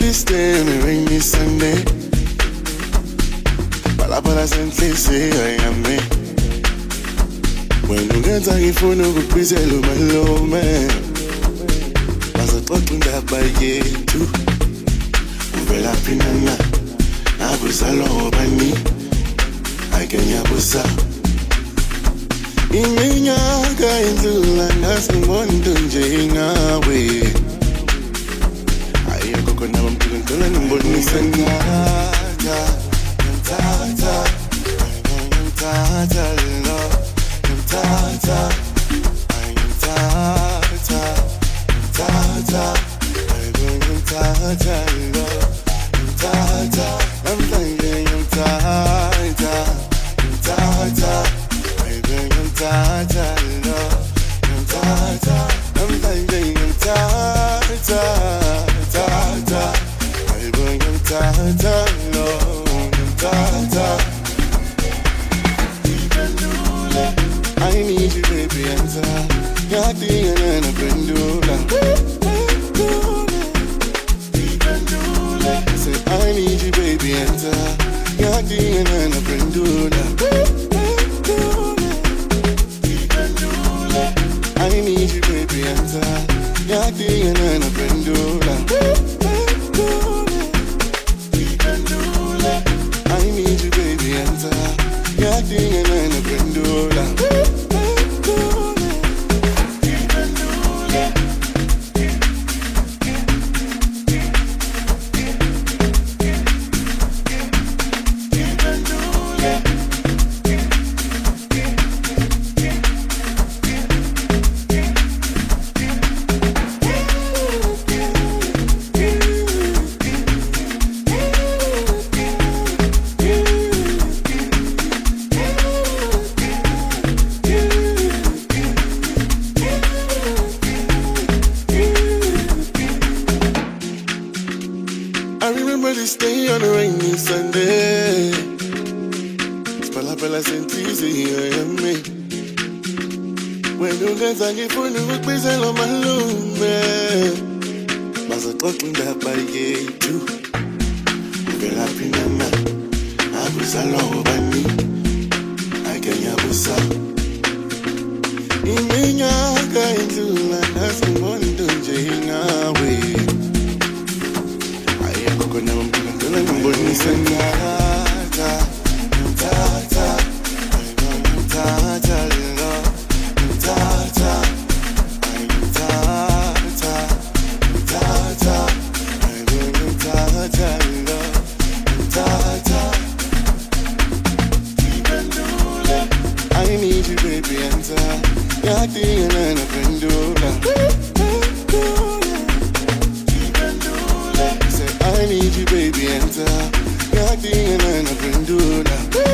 this day on a rainy Sunday. Palabras senhlise ayami. When ungenza ngifuna ukuphizela umalume. Bazoxoxa indaba yethu. Uvela phinana. Abuzalo bani. Ake nyabusa. Iminyaka indlula ngasibona nje ngawe. Kona bamphila ngicela ngimbonise ngithatha lo ngithatha lo ngithatha namhlanje ngithatha lo ngithatha namhlanje ngithatha I need you, baby, answer. You're thinking and a pendula. Say, I need you, baby, answer. You're thinking and a pendula. I need you, baby, answer. You're thinking and a pendula. I need you, baby, answer. You're thinking and a pendula. I remember this day on a rainy Sunday. Palabras senhlise ayami. When ungenza ngifuna ukuphizela umalume. Bazoxoxa indaba yethu. Uvela phinana. Abuzalo bani. Ake nyabusa. Iminyaka indlula ngasibona nje ngawe. Kona bamphila ngicela ngimbonise ngithatha lo ngithatha I need you, baby, answer. You're thinking and a pendula. I need you, baby, answer. You're thinking and a pendula.